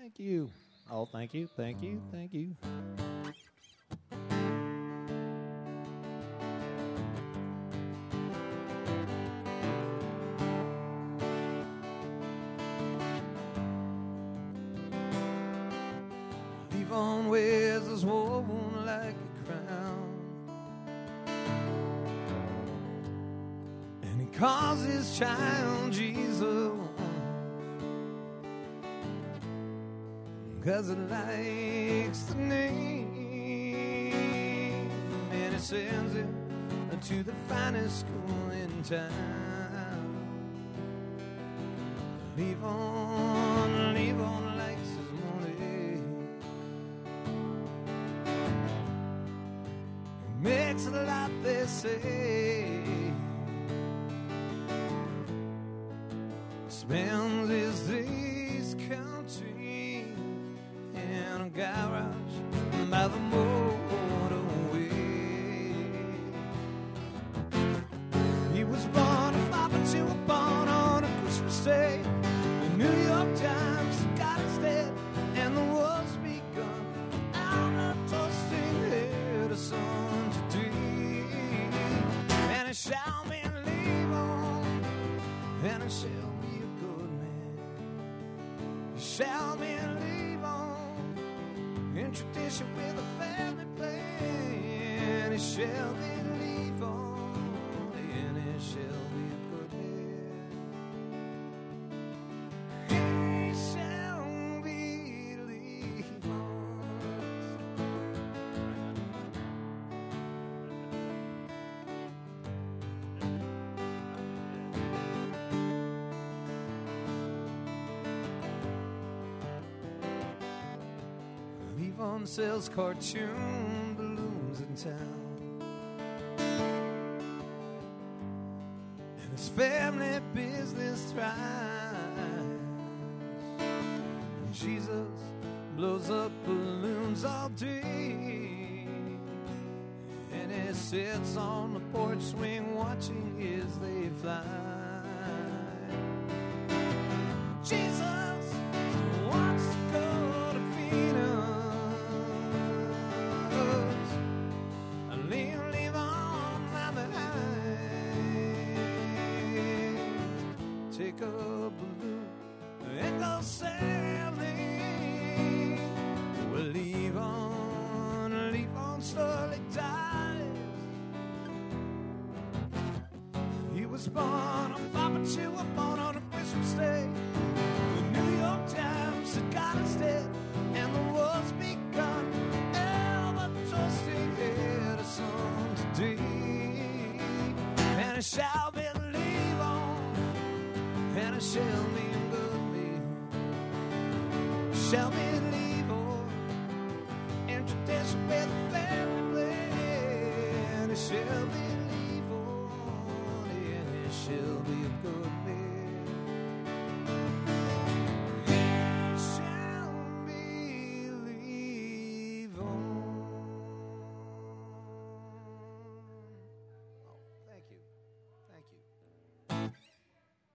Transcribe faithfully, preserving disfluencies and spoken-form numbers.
Thank you. Oh, thank you, thank you, thank you. Levon wears his woven like a crown, and he calls his child Jesus, 'cause it likes the name, and it sends him to the finest school in town. Levon, Levon likes his money. He makes a lot, they say. Spends his days counting in a garage by the motorway. He was born a papa to a born on a Christmas day. The New York Times got his dead, and the war's begun. I'm a toasting head of sun today, and it shall be Levon, and it shall be a good man. It shall be Levon, in tradition with a family plan. It shall be Levon, and it shall be a good man. He shall be Levon. Levon sells cartoon balloons in town, and his family business thrives. And Jesus blows up balloons all day, and he sits on the porch swing watching as they fly. Jesus wants to go to Venus. Leave, leave on my behind. Take a balloon and go sailing. Well, leave on, leave on slowly dies. He was born on Papa Chew, born on a Christmas day. The New York Times had got his dead, and the war's begun. Toasting head of sun today, and it shall be Levon, and it shall be a good man. Shall be Levon, in tradition with a family plan. It shall be Levon, and it shall be a good